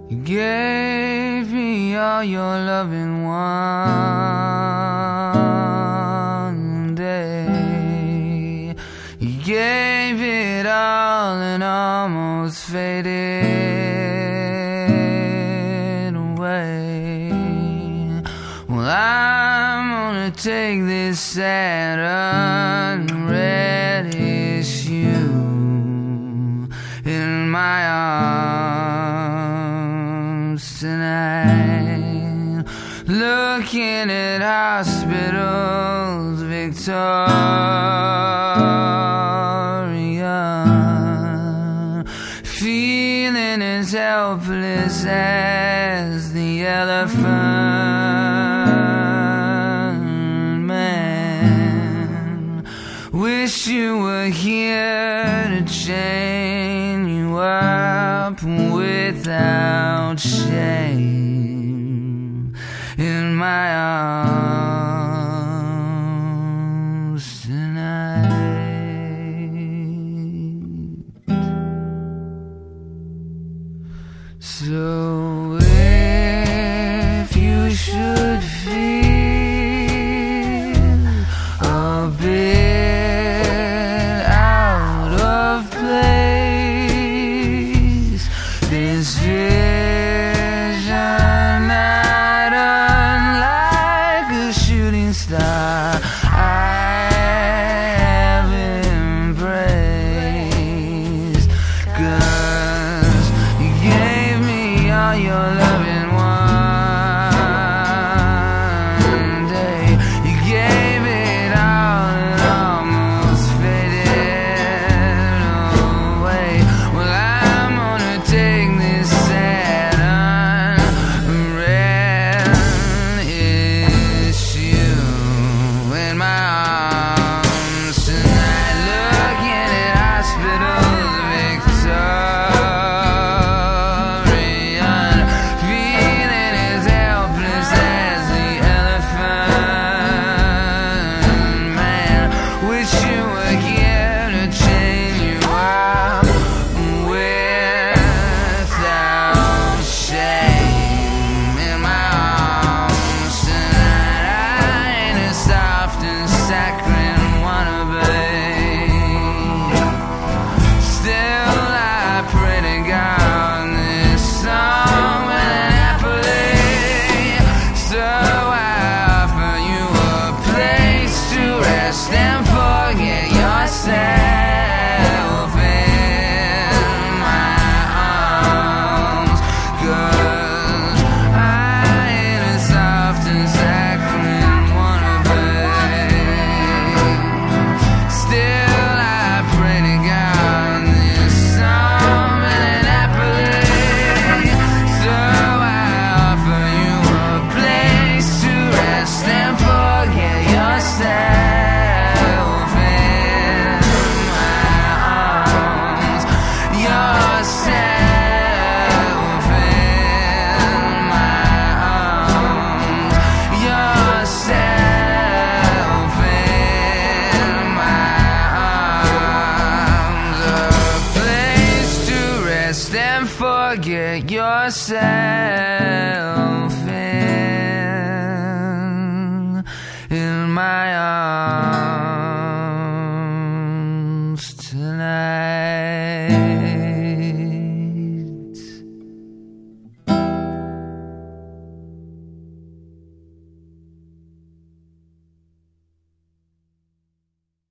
You gave me all your loving one day. You gave it all and almost faded away. Well, I'm gonna take this sad unread issue in my arms tonight, looking at hospitals, Victoria, feeling as helpless as the elephant man. Wish you were here to chain you up without shame in my arms tonight. So if you should feel a bit out of place, this vision not unlike a shooting star I have embraced. 'Cause you gave me all your loving one day. You gave it all and almost faded away. Well, I'm gonna take this sad unread issue in my arms tonight, looking at hospitals, Victorian, feeling as helpless as the elephant man. Wish you were here to chain you up without shame in my arms tonight. I ain't as soft and saccharine wannabe. Still I pray to God this song will happily. So I offer you a place to rest and forget yourself in my arms. 'Cause I ain't as soft and saccharine wannabe. Still I pray to God this song will happily. So I offer you a place to rest and forget yourself in my arms. Yourself in my arms. Yourself in my arms. A place to rest and forget yourself in my arms.